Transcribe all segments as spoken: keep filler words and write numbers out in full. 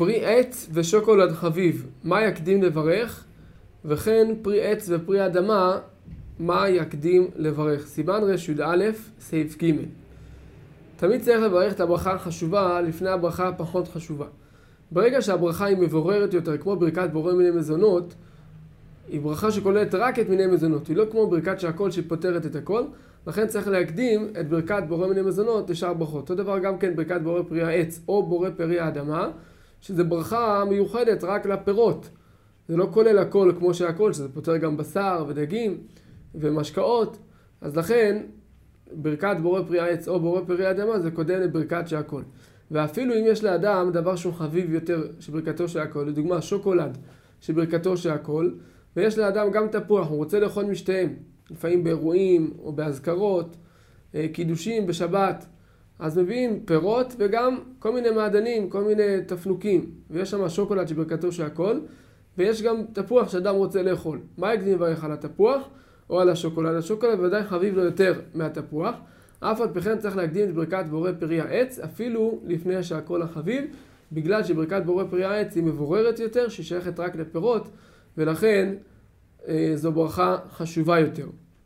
פרי עץ ושוקולד חביב, מה יקדים לברך? וכן פרי עץ ופרי אדמה, מה יקדים לברך? סימן ר"א, סעיף ג'. תמיד צריך לברך את הברכה החשובה לפני הברכה הפחות חשובה. ברגע שהברכה היא מבוררת יותר, כמו ברכת בורא מיני מזונות, היא ברכה שכוללת רק את מיני מזונות. היא לא כמו ברכת שהכל שפותרת את הכל, לכן צריך להקדים את ברכת בורא מיני מזונות לשאר ברכות. אותו דבר גם כן ברכת בורא פרי העץ או בורא פרי האדמה, שזה ברכה מיוחדת רק לפירות. זה לא כולל הכל כמו שהכל, שזה פותר גם בשר ודגים ומשקאות. אז לכן ברכת בורא פרי העץ או בורא פרי האדמה זה קודם לברכת שהכל. ואפילו אם יש לאדם דבר שהוא חביב יותר שברכתו שהכל, לדוגמה שוקולד שברכתו שהכל, ויש לאדם גם תפוח, הוא רוצה לאכול משתיהם, לפעמים באירועים או בהזכרות, קידושים בשבת, אז מביאים פירות וגם כל מיני מעדנים, כל מיני תפנוקים, ויש שם שוקולד שברכתו שהכל, ויש גם תפוח שאדם רוצה לאכול. מה יקדים לברך על התפוח או על השוקולד? השוקולד ודאי חביב לו יותר מהתפוח, אף על פי כן צריך להקדים את ברכת בורא פרי העץ, אפילו לפני שהכל החביב, בגלל שברכת בורא פרי העץ היא מבוררת יותר, שהיא שייכת רק לפירות, ולכן אה, זו ברכה חשובה יותר.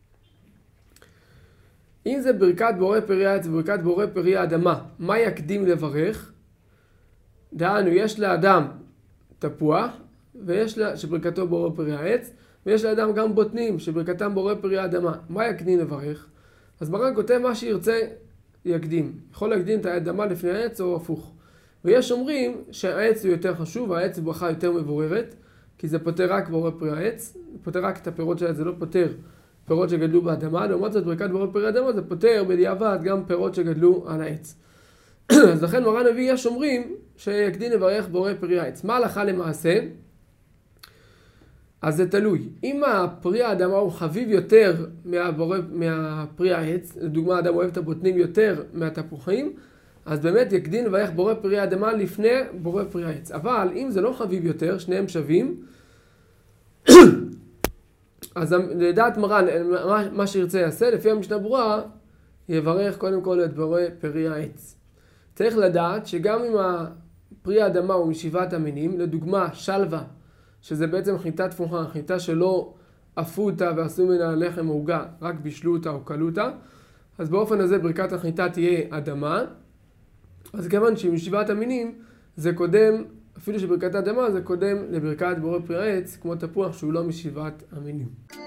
אם זה ברכת בורא פרי העץ וברכת בורא פרי האדמה, מה יקדים לברך? דהיינו, יש לאדם תפוח, ויש לה, שברכתו בורא פרי העץ, ויש לאדם גם בוטנים, שברכתם בורא פרי האדמה. מה יקדים לברך? אז מרן כותב מה שירצה יקדים. יכול להקדים את האדמה לפני העץ או הפוך. ויש אומרים שהעץ הוא יותר חשוב, והעץ הוא ברכה יותר מבוררת, כי זה פותר רק בורא פרי העץ, זה פותר רק את הפירות של העץ, זה לא פותר פירות שגדלו באדמה, לעומת זאת ברכת בורא פרי האדמה זה פותר בדיעבד גם פירות שגדלו על העץ. אז לכן מרן מביא יש אומרים שיקדים לברך בורא פרי העץ. מה הלכה למעשה? אז זה תלוי. אם הפרי האדמה הוא חביב יותר מהבורא, מהפרי העץ, לדוגמה האדם אוהב את הבוטנים יותר מהתפוחים, אז באמת יקדים לברך בורא פרי האדמה לפני בורא פרי העץ. אבל אם זה לא חביב יותר, שניהם שווים, אז לדעת מרן, מה, מה שירצה יעשה, לפי המשנה ברורה, יברך קודם כל את בורא פרי העץ. צריך לדעת שגם אם הפרי האדמה הוא משבעת המינים, לדוגמה שלווה, שזה בעצם חיטה תפוחה, חיטה שלא עפו אותה ועשו ממנה לחם עוגה, רק בישלו אותה או קלו אותה, אז באופן הזה ברכת החיטה תהיה אדמה. אז כיוון שהיא משבעת המינים, זה קודם, אפילו שברכת האדמה זה קודם לברכת בורא פרי העץ, כמו תפוח שהוא לא משבעת המינים.